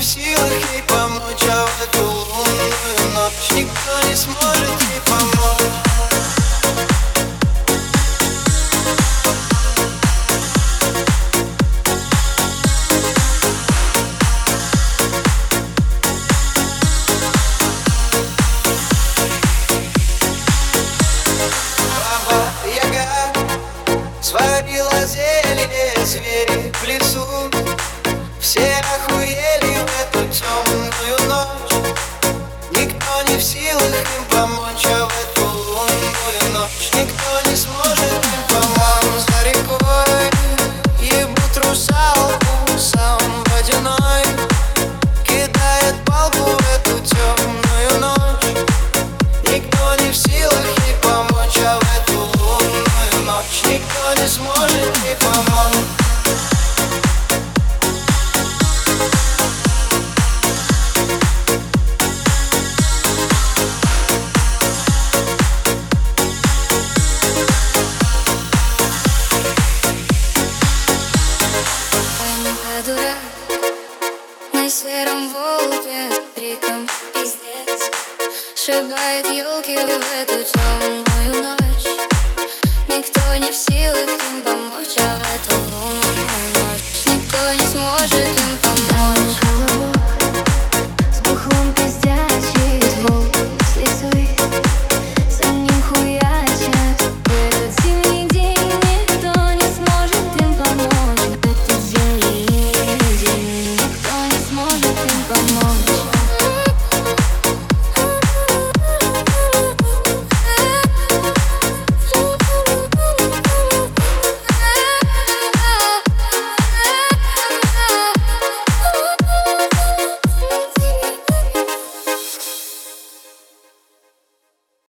силах ей помочь, а в эту лунную ночь никто не сможет ей помочь. Сварила зелье звери в лесу. Все охуели в эту темную ночь. Никто не в силах им помочь, а в эту лунную ночь никто не сможет им помочь. За рекой ебут русалку, сам водяной кидает палку в эту темную ночь. Никто не в силах ей помочь, а в эту лунную ночь никто не сможет ей помочь. Дурак на сером волке криком пиздец сшибает елки в эту темную ночь. Никто не в силах им